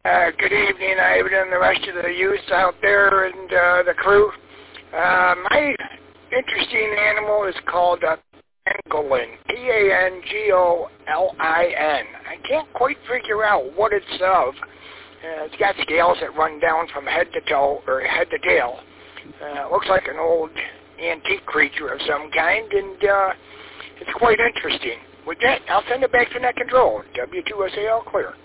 Good evening, Ivan and the rest of the youth out there and the crew. My interesting animal is called a pangolin, Pangolin. I can't quite figure out what it's of. It's got scales that run down from head to toe, or head to tail. It looks like an old antique creature of some kind, and it's quite interesting. With that, I'll send it back to net control. W2SAL clear.